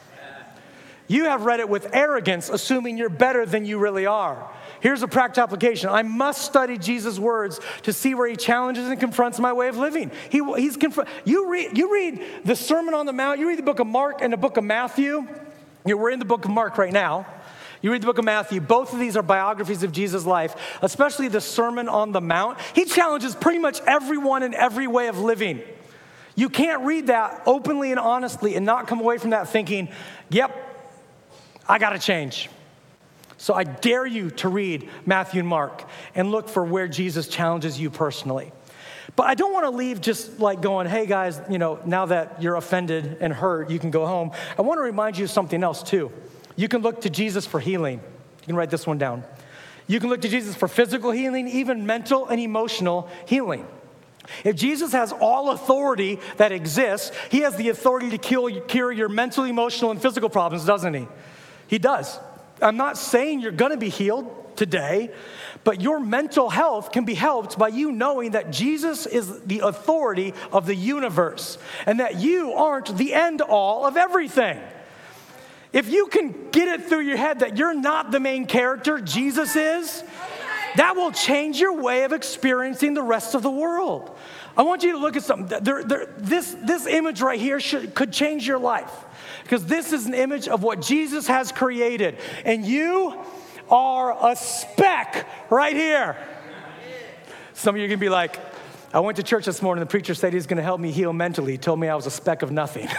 S1: You have read it with arrogance, assuming you're better than you really are. Here's a practical application. I must study Jesus' words to see where he challenges and confronts my way of living. He, he's confr- you, read, you read the Sermon on the Mount, you read the book of Mark and the book of Matthew. You know, we're in the book of Mark right now. You read the book of Matthew. Both of these are biographies of Jesus' life, especially the Sermon on the Mount. He challenges pretty much everyone in every way of living. You can't read that openly and honestly and not come away from that thinking, yep, I got to change. So I dare you to read Matthew and Mark and look for where Jesus challenges you personally. But I don't want to leave just like going, hey guys, you know, now that you're offended and hurt, you can go home. I want to remind you of something else too. You can look to Jesus for healing. You can write this one down. You can look to Jesus for physical healing, even mental and emotional healing. If Jesus has all authority that exists, he has the authority to cure your mental, emotional, and physical problems, doesn't he? He does. I'm not saying you're going to be healed today, but your mental health can be helped by you knowing that Jesus is the authority of the universe and that you aren't the end all of everything. If you can get it through your head that you're not the main character, Jesus is, that will change your way of experiencing the rest of the world. I want you to look at something. There, there, this, this image right here should, could change your life because this is an image of what Jesus has created. And you are a speck right here. Some of you are going to be like, I went to church this morning. The preacher said he's going to help me heal mentally. He told me I was a speck of nothing.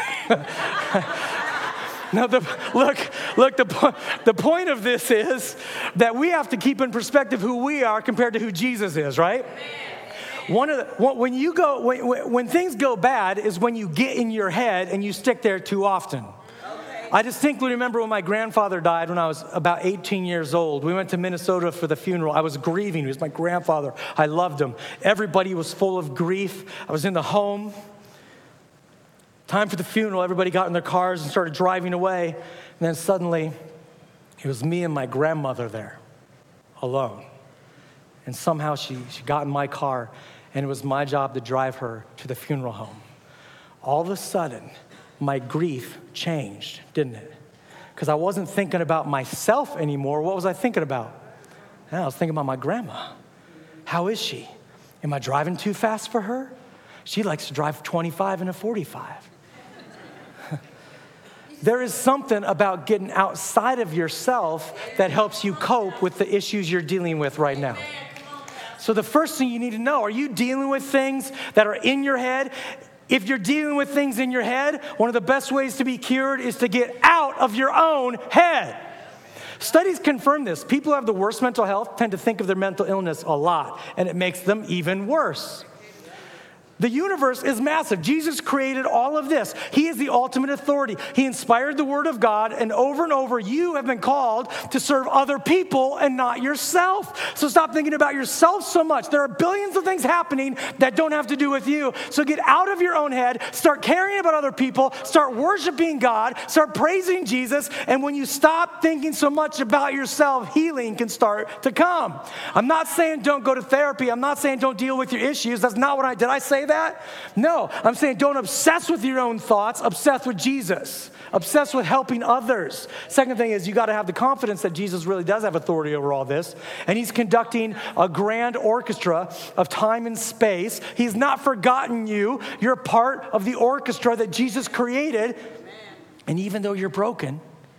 S1: No, the, look, look. The, po- the point of this is that we have to keep in perspective who we are compared to who Jesus is, right? One of the, when you go, when, when things go bad, is when you get in your head and you stick there too often. I distinctly remember when my grandfather died when I was about eighteen years old. We went to Minnesota for the funeral. I was grieving. He was my grandfather. I loved him. Everybody was full of grief. I was in the home. Time for the funeral, everybody got in their cars and started driving away. And then suddenly, it was me and my grandmother there, alone. And somehow she, she got in my car, and it was my job to drive her to the funeral home. All of a sudden, my grief changed, didn't it? Because I wasn't thinking about myself anymore. What was I thinking about? I was thinking about my grandma. How is she? Am I driving too fast for her? She likes to drive twenty-five and a forty-five. There is something about getting outside of yourself that helps you cope with the issues you're dealing with right now. So the first thing you need to know, are you dealing with things that are in your head? If you're dealing with things in your head, one of the best ways to be cured is to get out of your own head. Studies confirm this. People who have the worst mental health tend to think of their mental illness a lot, and it makes them even worse. The universe is massive. Jesus created all of this. He is the ultimate authority. He inspired the word of God, and over and over, you have been called to serve other people and not yourself. So stop thinking about yourself so much. There are billions of things happening that don't have to do with you. So get out of your own head, start caring about other people, start worshiping God, start praising Jesus, and when you stop thinking so much about yourself, healing can start to come. I'm not saying don't go to therapy. I'm not saying don't deal with your issues. That's not what I did. I say that? No, I'm saying don't obsess with your own thoughts, obsess with Jesus, obsess with helping others. Second thing is you got to have the confidence that Jesus really does have authority over all this, and he's conducting a grand orchestra of time and space. He's not forgotten you. You're part of the orchestra that Jesus created, and even though you're broken,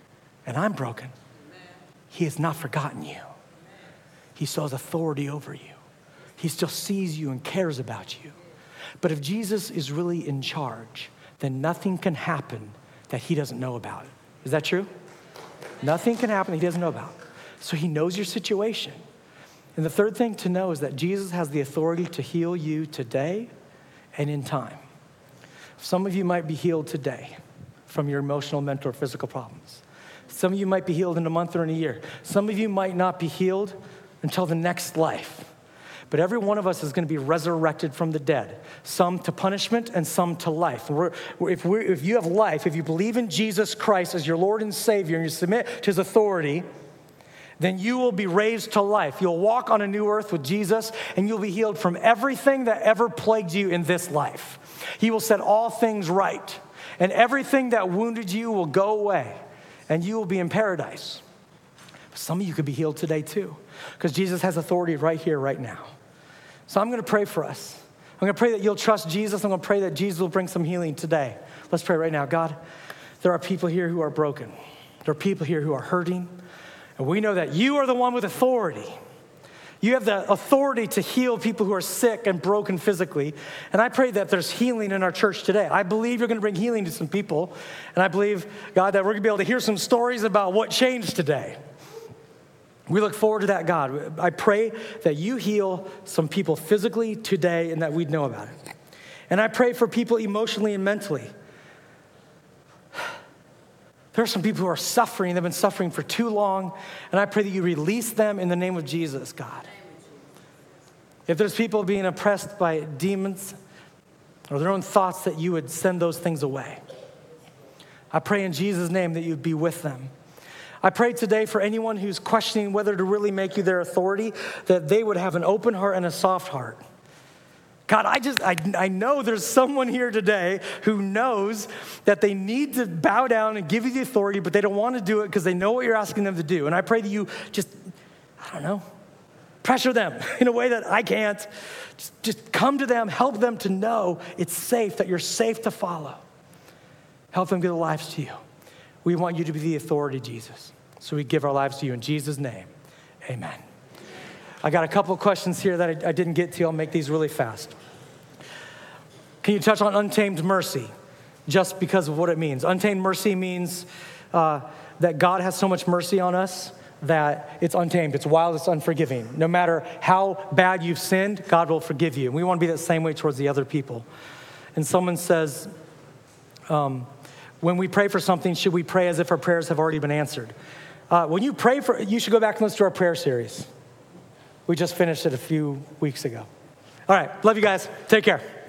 S1: and I'm broken, he has not forgotten you. He still has authority over you. He still sees you and cares about you. But if Jesus is really in charge, then nothing can happen that he doesn't know about. Is that true? Nothing can happen that he doesn't know about. So he knows your situation. And the third thing to know is that Jesus has the authority to heal you today and in time. Some of you might be healed today from your emotional, mental, or physical problems. Some of you might be healed in a month or in a year. Some of you might not be healed until the next life. But every one of us is going to be resurrected from the dead, some to punishment and some to life. We're, if, we're, if you have life, if you believe in Jesus Christ as your Lord and Savior and you submit to his authority, then you will be raised to life. You'll walk on a new earth with Jesus, and you'll be healed from everything that ever plagued you in this life. He will set all things right, and everything that wounded you will go away, and you will be in paradise. Some of you could be healed today too, because Jesus has authority right here, right now. So I'm going to pray for us. I'm going to pray that you'll trust Jesus. I'm going to pray that Jesus will bring some healing today. Let's pray right now. God, there are people here who are broken. There are people here who are hurting. And we know that you are the one with authority. You have the authority to heal people who are sick and broken physically. And I pray that there's healing in our church today. I believe you're going to bring healing to some people. And I believe, God, that we're going to be able to hear some stories about what changed today. We look forward to that, God. I pray that you heal some people physically today and that we'd know about it. And I pray for people emotionally and mentally. There are some people who are suffering. They've been suffering for too long. And I pray that you release them in the name of Jesus, God. If there's people being oppressed by demons or their own thoughts, that you would send those things away. I pray in Jesus' name that you'd be with them. I pray today for anyone who's questioning whether to really make you their authority, that they would have an open heart and a soft heart. God, I just, I, I know there's someone here today who knows that they need to bow down and give you the authority, but they don't want to do it because they know what you're asking them to do. And I pray that you just, I don't know, pressure them in a way that I can't. Just, just come to them, help them to know it's safe, that you're safe to follow. Help them give their lives to you. We want you to be the authority, Jesus. So we give our lives to you in Jesus' name. Amen. I got a couple of questions here that I, I didn't get to. I'll make these really fast. Can you touch on untamed mercy, just because of what it means? Untamed mercy means uh, that God has so much mercy on us that it's untamed, it's wild, it's unforgiving. No matter how bad you've sinned, God will forgive you. And we want to be that same way towards the other people. And someone says, um, when we pray for something, should we pray as if our prayers have already been answered? Uh, when you pray for, you should go back and listen to our prayer series. We just finished it a few weeks ago. All right, love you guys. Take care.